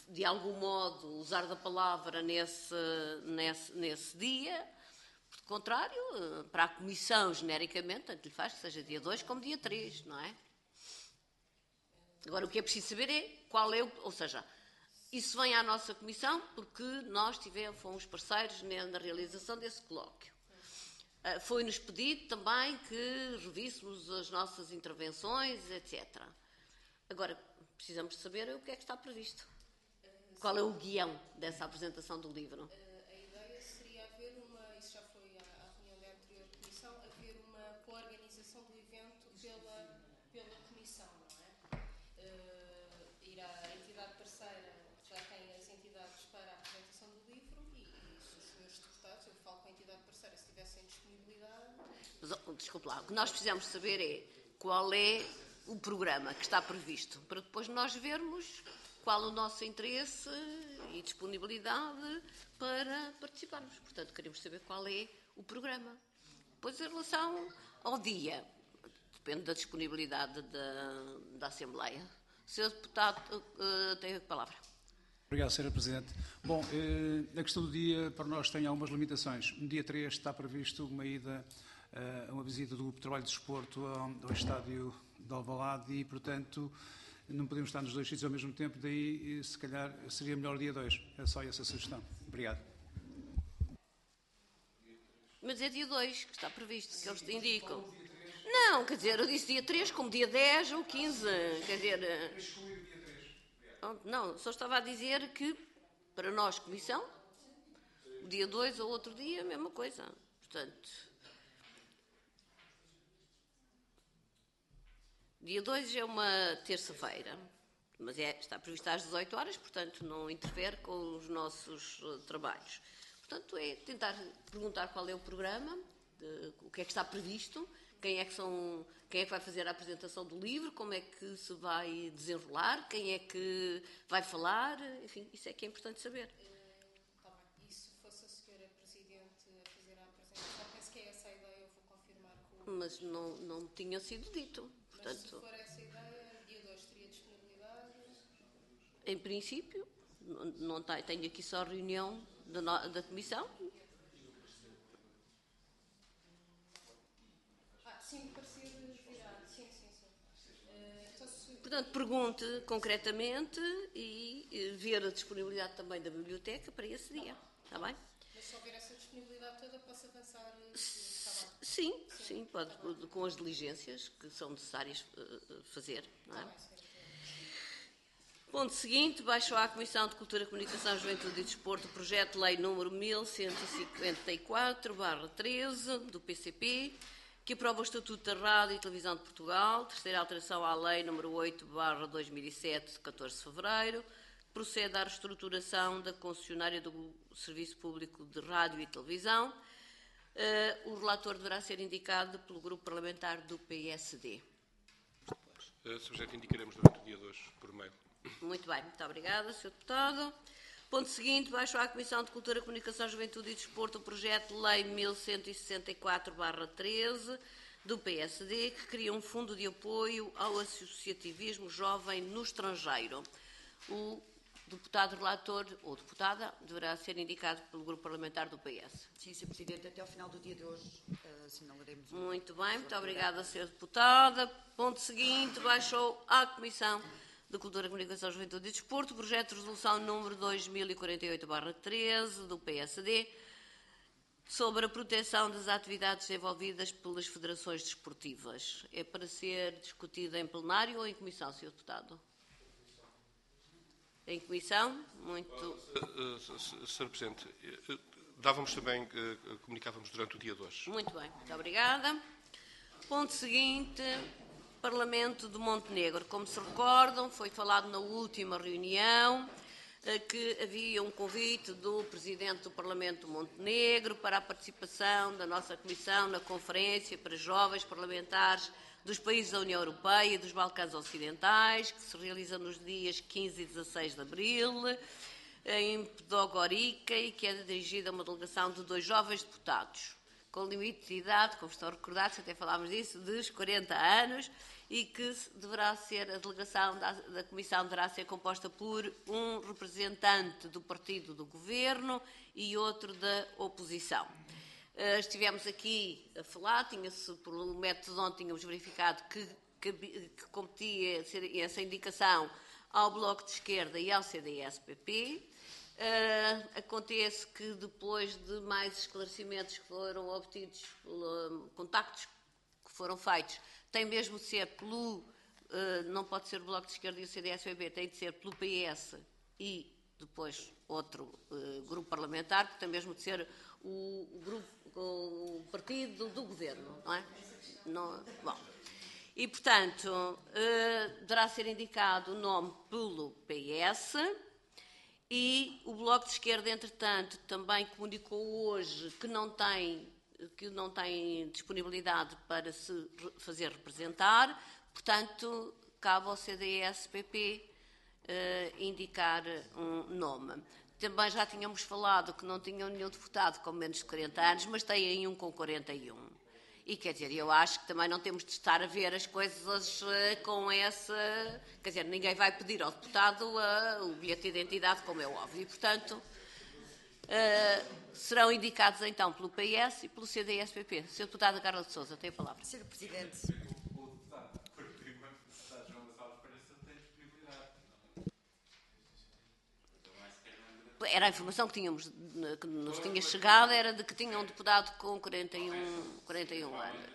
de algum modo, usar da palavra nesse dia. Por contrário, para a Comissão, genericamente, tanto lhe faz que seja dia 2 como dia 3, não é? Agora, o que é preciso saber é qual é ou seja, isso vem à nossa Comissão porque nós fomos parceiros na realização desse colóquio. Foi-nos pedido também que revíssemos as nossas intervenções, etc. Agora, precisamos de saber o que é que está previsto. Qual é o guião dessa apresentação do livro? A ideia seria haver isso já foi à reunião da anterior Comissão, haver uma coorganização do evento pela Comissão, não é? Ir à entidade parceira, já tem as entidades para a apresentação do livro e os senhores deputados, eu falo com a entidade parceira, se tivessem disponibilidade... Desculpe lá, o que nós precisamos saber é qual é o programa que está previsto, para depois nós vermos qual o nosso interesse e disponibilidade para participarmos. Portanto, queremos saber qual é o programa. Depois, em relação ao dia, depende da disponibilidade da Assembleia. Sr. Deputado, tem a palavra. Obrigado, Sra. Presidente. Bom, a questão do dia para nós tem algumas limitações. No dia 3 está previsto uma visita do Grupo de Trabalho de Desporto ao estádio de Alvalade e, portanto, não podemos estar nos dois sítios ao mesmo tempo, daí, se calhar, seria melhor o dia 2. É só essa sugestão. Obrigado. Mas é dia 2 que está previsto, que eles te indicam. Não, quer dizer, eu disse dia 3 como dia 10 ou 15, quer dizer... Não, só estava a dizer que, para nós, Comissão, o dia 2 ou outro dia, a mesma coisa. Portanto, dia 2 é uma terça-feira, mas está previsto às 18 horas, portanto, não interfere com os nossos trabalhos. Portanto, é tentar perguntar qual é o programa, o que é que está previsto, quem é que vai fazer a apresentação do livro, como é que se vai desenrolar, quem é que vai falar, enfim, isso é que é importante saber. Está bem. E se fosse a senhora Presidente a fazer a apresentação, penso que é essa a ideia, eu vou confirmar com o... Mas não tinha sido dito. Portanto, mas se for essa a ideia, dia 2 teria disponibilidade? Em princípio, não tenho aqui só a reunião da Comissão. Sim, parecia virado. Sim. Portanto, pergunte concretamente e ver a disponibilidade também da biblioteca para esse dia. Está bem? Mas se houver essa disponibilidade toda, posso avançar? Sim, pode, com as diligências que são necessárias fazer. Não é? Ponto seguinte, baixo à Comissão de Cultura, Comunicação, Juventude e Desporto o projeto de lei número 1154/13 do PCP, que aprova o Estatuto da Rádio e Televisão de Portugal, terceira alteração à Lei nº 8/2007, de 14 de fevereiro, que procede à reestruturação da concessionária do Serviço Público de Rádio e Televisão. O relator deverá ser indicado pelo Grupo Parlamentar do PSD. Subjeto indicaremos durante o dia 2, por mail. Muito bem, muito obrigada, Sr. Deputado. Ponto seguinte, baixo à Comissão de Cultura, Comunicação, Juventude e Desporto o projeto de lei 1164/13 do PSD, que cria um fundo de apoio ao associativismo jovem no estrangeiro. O deputado relator ou deputada deverá ser indicado pelo Grupo Parlamentar do PS. Sim, Sr. Presidente, até ao final do dia de hoje assinalaremos. Muito bem, muito obrigada, Sra. Deputada. Ponto seguinte, baixou à Comissão de Cultura, Comunicação, Juventude e Desporto o projeto de resolução número 2048/13 do PSD sobre a proteção das atividades desenvolvidas pelas federações desportivas. É para ser discutido em plenário ou em comissão, Sr. Deputado? Em comissão? Muito... Sr. Presidente, dávamos também, comunicávamos durante o dia 2. Muito bem, muito obrigada. Ponto seguinte... Parlamento de Montenegro. Como se recordam, foi falado na última reunião que havia um convite do Presidente do Parlamento de Montenegro para a participação da nossa Comissão na Conferência para Jovens Parlamentares dos Países da União Europeia e dos Balcãs Ocidentais, que se realiza nos dias 15 e 16 de abril, em Podgorica, e que é dirigida a uma delegação de 2 jovens deputados. com limite de idade, como estão recordados, até falámos disso, dos 40 anos, e que deverá ser, a delegação da Comissão deverá ser composta por um representante do partido do Governo e outro da oposição. Estivemos aqui a falar, pelo método de ontem tínhamos verificado que competia essa indicação ao Bloco de Esquerda e ao CDS-PP. Acontece que depois de mais esclarecimentos que foram obtidos, contactos que foram feitos, tem mesmo de ser não pode ser o Bloco de Esquerda e o CDS-PP, tem de ser pelo PS e depois outro grupo parlamentar, porque tem mesmo de ser o partido do Governo, não é? Bom. E, portanto, deverá ser indicado o nome pelo PS e o Bloco de Esquerda, entretanto, também comunicou hoje que não tem disponibilidade para se fazer representar, portanto, cabe ao CDS-PP indicar um nome. Também já tínhamos falado que não tinham nenhum deputado com menos de 40 anos, mas tem aí um com 41. E, quer dizer, eu acho que também não temos de estar a ver as coisas com essa... Quer dizer, ninguém vai pedir ao deputado o bilhete de identidade, como é óbvio. E, portanto, serão indicados, então, pelo PS e pelo CDS-PP. Sr. Deputado Carla de Sousa, tem a palavra. Sr. Presidente. O deputado João Gonçalves Pereira tem disponibilidade. Era a informação que nos tinha chegado, era de que tinha um deputado com 41 anos.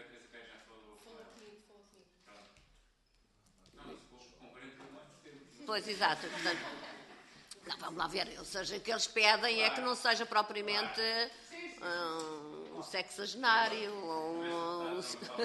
Pois, exato. Portanto, não, vamos lá ver. Ou seja, o que eles pedem é que não seja propriamente um sexagenário ou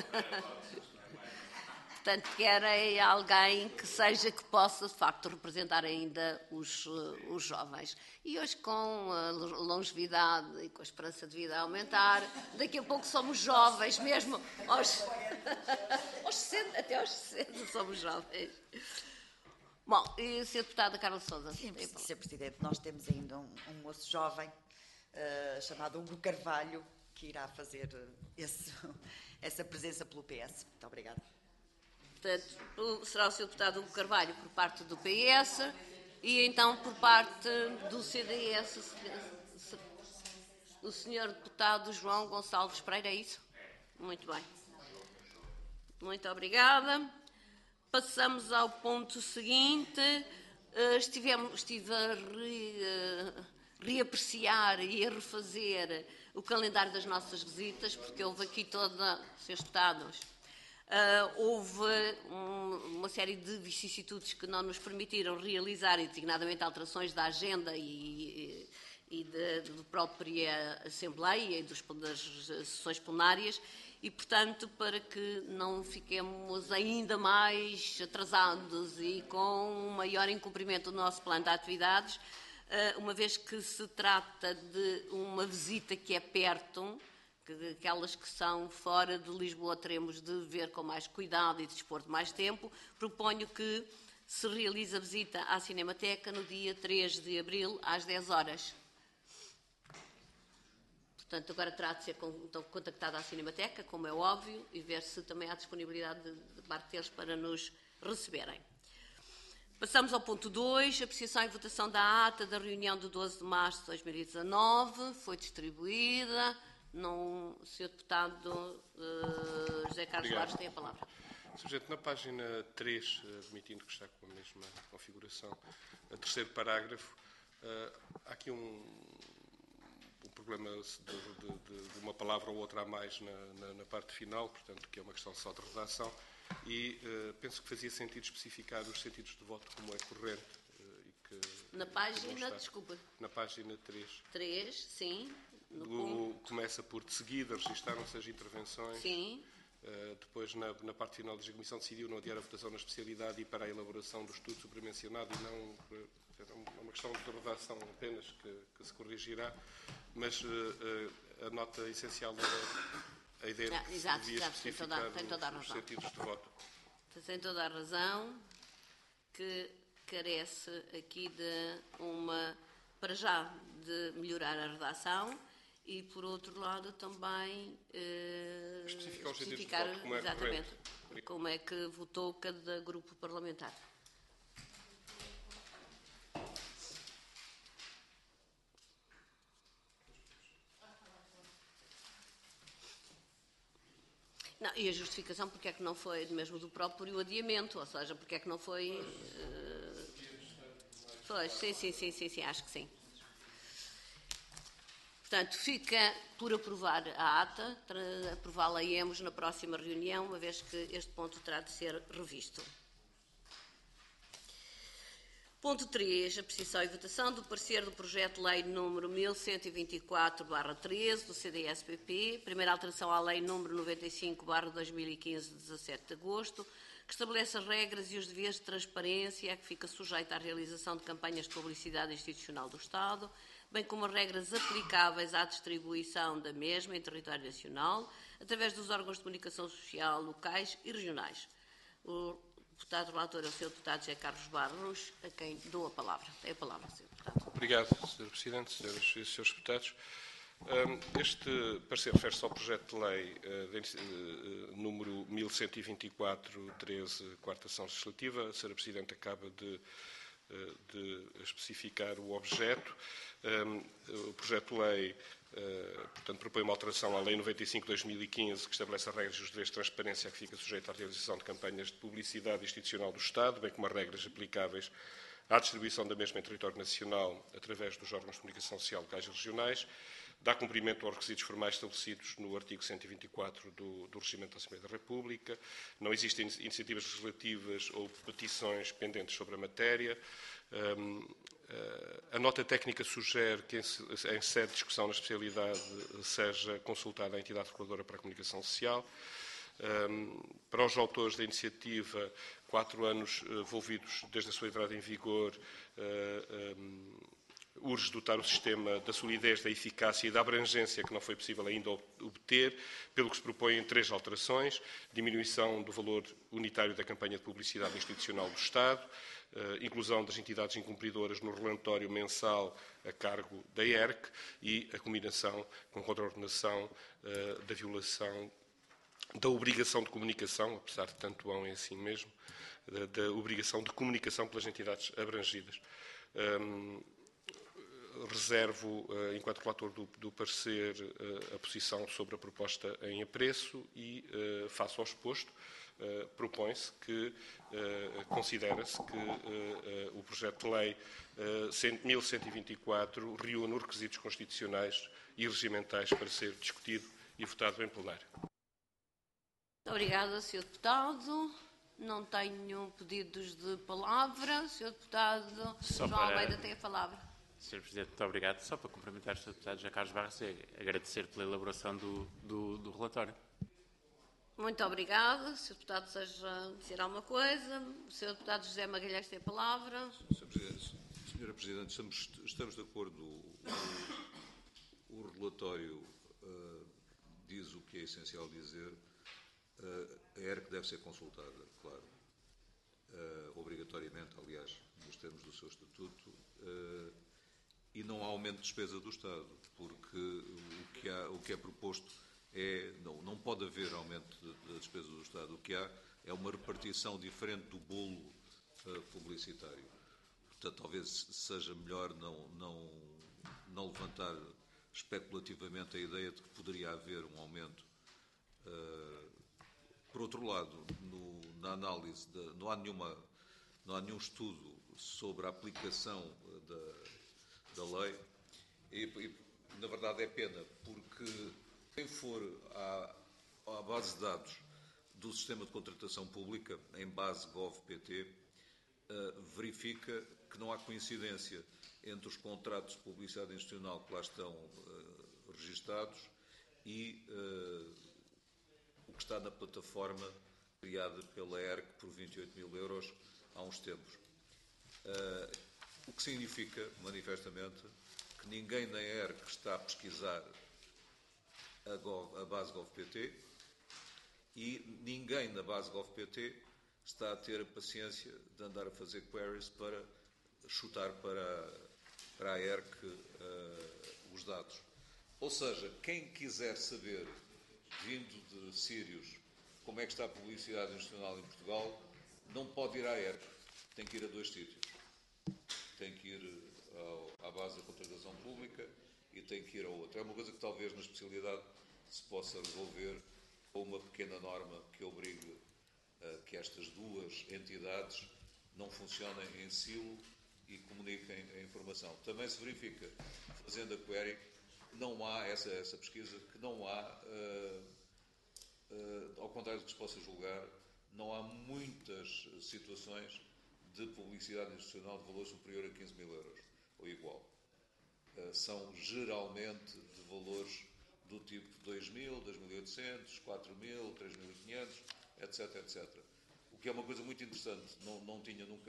Portanto, querem alguém que possa, de facto, representar ainda os jovens. E hoje, com a longevidade e com a esperança de vida a aumentar, daqui a pouco somos jovens, mesmo aos 60, até aos 60 somos jovens. Bom, e o Sr. Deputado Carla de Sousa? Sim, Sr. Presidente, nós temos ainda um moço jovem chamado Hugo Carvalho, que irá fazer essa presença pelo PS. Muito obrigada. Portanto, será o Sr. Deputado Hugo Carvalho por parte do PS e então por parte do CDS o Sr. Deputado João Gonçalves Pereira, é isso? Muito bem. Muito obrigada. Passamos ao ponto seguinte. Estive a reapreciar e a refazer o calendário das nossas visitas, porque houve aqui Srs. Deputados, houve uma série de vicissitudes que não nos permitiram realizar, e designadamente alterações da agenda e da própria Assembleia e das sessões plenárias, e, portanto, para que não fiquemos ainda mais atrasados e com um maior incumprimento do nosso plano de atividades, uma vez que se trata de uma visita que é perto, aquelas que são fora de Lisboa teremos de ver com mais cuidado e de dispor de mais tempo, proponho que se realize a visita à Cinemateca no dia 3 de abril, às 10 horas. Portanto, agora terá de ser contactada à Cinemateca, como é óbvio, e ver se também há disponibilidade de parte deles para nos receberem. Passamos ao ponto 2, apreciação e votação da ata da reunião de 12 de março de 2019, foi distribuída. O Sr. Deputado José Carlos Soares tem a palavra. Sr. Presidente, na página 3, admitindo que está com a mesma configuração, no terceiro parágrafo, há aqui um problema de uma palavra ou outra a mais na parte final, portanto, que é uma questão só de redação, e penso que fazia sentido especificar os sentidos de voto como é corrente. Na página, desculpa. Na página 3. 3, sim. Começa por de seguida registaram-se as intervenções. Sim. Depois, na parte final, a Comissão decidiu não adiar a votação na especialidade e para a elaboração do estudo supramencionado e não... É uma questão de redação apenas que se corrigirá, mas a nota essencial era a ideia de que se devia especificar os sentidos de voto. Tem toda a razão, que carece aqui para já, de melhorar a redação e, por outro lado, também Especificar os sentidos de voto, como é exatamente correto. como é que votou cada grupo parlamentar. Não, e a justificação porque é que não foi, mesmo do próprio adiamento, ou seja, porque é que não foi... Pois, sim, acho que sim. Portanto, fica por aprovar a ata, aprová-la-emos na próxima reunião, uma vez que este ponto terá de ser revisto. Ponto 3, apreciação e votação do parecer do projeto de lei número 1124/13 do CDS-PP, primeira alteração à lei número 95/2015 de 17 de agosto, que estabelece as regras e os deveres de transparência a que fica sujeita à realização de campanhas de publicidade institucional do Estado, bem como as regras aplicáveis à distribuição da mesma em território nacional, através dos órgãos de comunicação social locais e regionais. O deputado relator é o Sr. Deputado José Carlos Barros, a quem dou a palavra. Tem a palavra, Sr. Deputado. Obrigado, Sr. Presidente, Senhoras e Srs. Deputados. Este parecer refere-se ao projeto de lei número 1124/13, quarta sessão legislativa. A Sra. Presidente acaba de especificar o objeto. O projeto de lei, portanto, propõe uma alteração à Lei 95/2015, que estabelece as regras e os deveres de transparência a que fica sujeita à realização de campanhas de publicidade institucional do Estado, bem como as regras aplicáveis à distribuição da mesma em território nacional através dos órgãos de comunicação social locais e regionais, dá cumprimento aos requisitos formais estabelecidos no artigo 124 do Regimento da Assembleia da República, não existem iniciativas legislativas ou petições pendentes sobre a matéria. A nota técnica sugere que, em sede de discussão na especialidade, seja consultada a entidade reguladora para a comunicação social. Para os autores da iniciativa, 4 anos envolvidos desde a sua entrada em vigor, urge dotar o sistema da solidez, da eficácia e da abrangência que não foi possível ainda obter, pelo que se propõem 3 alterações: diminuição do valor unitário da campanha de publicidade institucional do Estado, inclusão das entidades incumpridoras no relatório mensal a cargo da ERC e a combinação com contraordenação da violação da obrigação de comunicação, apesar de tanto hão em si mesmo, da obrigação de comunicação pelas entidades abrangidas. Reservo, enquanto relator do parecer, a posição sobre a proposta em apreço e, face ao exposto, propõe-se que, considera-se que o projeto de lei 1124 reúne os requisitos constitucionais e regimentais para ser discutido e votado em plenário. Obrigada, Sr. Deputado. Não tenho pedidos de palavra. Sr. Deputado João Almeida tem a palavra. Sr. Presidente, muito obrigado. Só para cumprimentar o Sr. Deputado José Carlos Barros e agradecer pela elaboração do relatório. Muito obrigada. Se o deputado deseja dizer alguma coisa. O Sr. Deputado José Magalhães tem a palavra. Senhora Presidente, estamos de acordo. O relatório diz o que é essencial dizer. A ERC deve ser consultada, claro, obrigatoriamente, aliás, nos termos do seu estatuto, e não há aumento de despesa do Estado, porque o que é proposto não pode haver aumento da despesa do Estado. O que há é uma repartição diferente do bolo publicitário. Portanto, talvez seja melhor não levantar especulativamente a ideia de que poderia haver um aumento. Por outro lado, na análise, não há nenhum estudo sobre a aplicação da lei e, na verdade, é pena, porque quem for à base de dados do sistema de contratação pública, em base gov.pt, verifica que não há coincidência entre os contratos de publicidade institucional que lá estão registados e o que está na plataforma criada pela ERC por 28 mil euros há uns tempos. O que significa, manifestamente, que ninguém na ERC está a pesquisar a base gov.pt e ninguém na base gov.pt está a ter a paciência de andar a fazer queries para chutar para a ERC os dados. Ou seja, quem quiser saber, vindo de sírios, como é que está a publicidade institucional em Portugal, não pode ir à ERP, tem que ir a 2 sítios. Tem que ir à base da contratação pública e tem que ir ao outro. É uma coisa que talvez na especialidade se possa resolver com uma pequena norma que obrigue que estas 2 entidades não funcionem em silo e comuniquem a informação. Também se verifica, fazendo a query, não há essa pesquisa, que não há, ao contrário do que se possa julgar, não há muitas situações de publicidade institucional de valor superior a 15 mil euros, ou igual. São geralmente de valores do tipo 2.000, 2.800, 4.000, 3.500, etc, etc. O que é uma coisa muito interessante, não tínhamos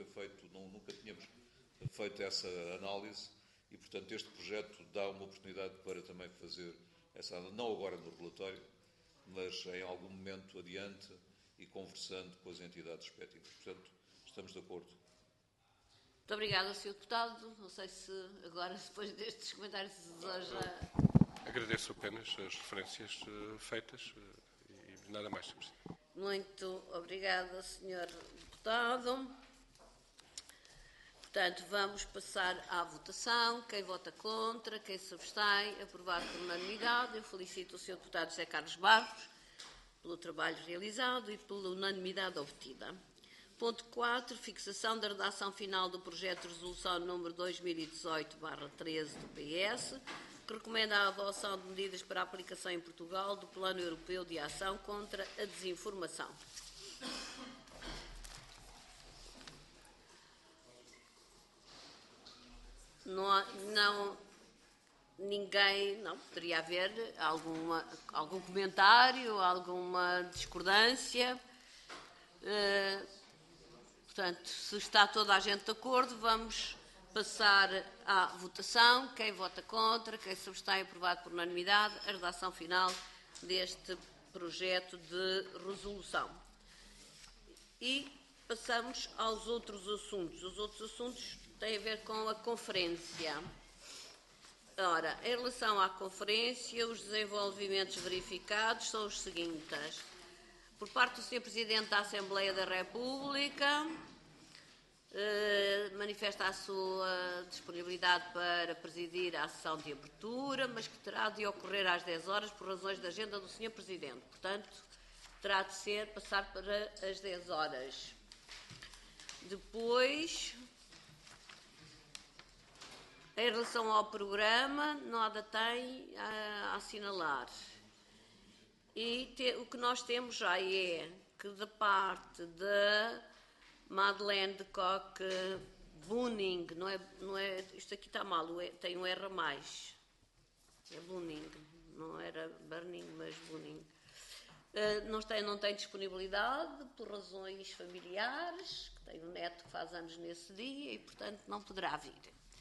feito essa análise e, portanto, este projeto dá uma oportunidade para também fazer essa análise, não agora no relatório, mas em algum momento adiante e conversando com as entidades respectivas. Portanto, estamos de acordo. Muito obrigada, Sr. Deputado. Não sei se agora, depois destes comentários, deseja... Agradeço apenas as referências feitas e nada mais. Muito obrigada, Sr. Deputado. Portanto, vamos passar à votação. Quem vota contra, quem se abstém, aprovado por unanimidade. Eu felicito o Sr. Deputado José Carlos Barros pelo trabalho realizado e pela unanimidade obtida. Ponto 4. Fixação da redação final do projeto de resolução número 2018/13 do PS, que recomenda a adoção de medidas para a aplicação em Portugal do Plano Europeu de Ação contra a Desinformação. Ninguém, poderia haver algum comentário, alguma discordância. Portanto, se está toda a gente de acordo, vamos passar à votação. Quem vota contra, quem se abstém, aprovado por unanimidade, a redação final deste projeto de resolução. E passamos aos outros assuntos. Os outros assuntos têm a ver com a conferência. Ora, em relação à conferência, os desenvolvimentos verificados são os seguintes. Por parte do Sr. Presidente da Assembleia da República, manifesta a sua disponibilidade para presidir a sessão de abertura, mas que terá de ocorrer às 10 horas por razões de agenda do Sr. Presidente. Portanto, terá de passar para as 10 horas. Depois, em relação ao programa, nada tem a assinalar. E o que nós temos já é que, da parte da Madeleine de Kock Buning, não é, isto aqui está mal, tem um R a mais. É Buning, não era Burning, mas Buning. Não tem disponibilidade por razões familiares, que tem um neto que faz anos nesse dia e, portanto, não poderá vir.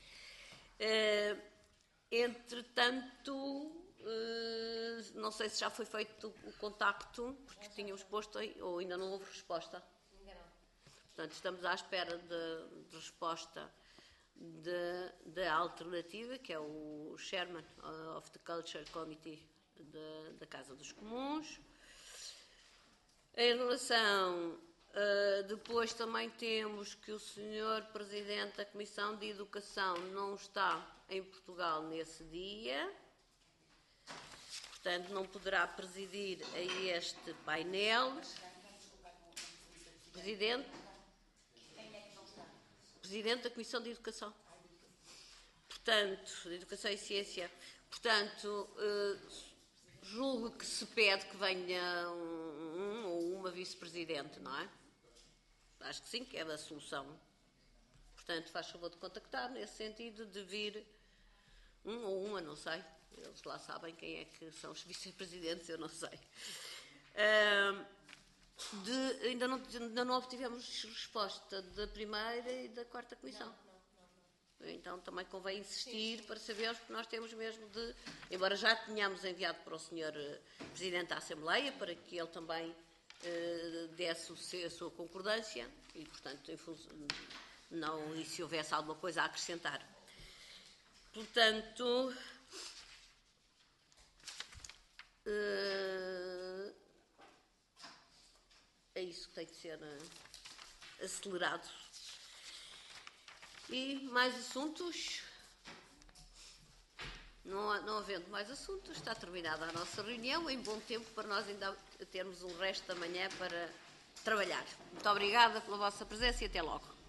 Entretanto, não sei se já foi feito o contacto, porque tínhamos posto, ou ainda não houve resposta. Portanto, estamos à espera de resposta da alternativa, que é o Chairman of the Culture Committee da Casa dos Comuns. Em relação, depois também temos que o Sr. Presidente da Comissão de Educação não está em Portugal nesse dia. Portanto, não poderá presidir a este painel. Presidente da Comissão de Educação. Portanto, de Educação e Ciência. Portanto, julgo que se pede que venha um ou uma vice-presidente, não é? Acho que sim, que é da solução. Portanto, faz favor de contactar nesse sentido de vir um ou uma, não sei. Eles lá sabem quem é que são os vice-presidentes, eu não sei. Ainda não obtivemos resposta da primeira e da quarta comissão. Então também convém insistir para sabermos, porque nós temos mesmo de, embora já tenhamos enviado para o Sr. Presidente da Assembleia, para que ele também desse a sua concordância e, portanto, e se houvesse alguma coisa a acrescentar. Portanto, É isso que tem que ser acelerado. E mais assuntos? Não havendo mais assuntos, está terminada a nossa reunião, em bom tempo para nós ainda termos um resto da manhã para trabalhar. Muito obrigada pela vossa presença e até logo.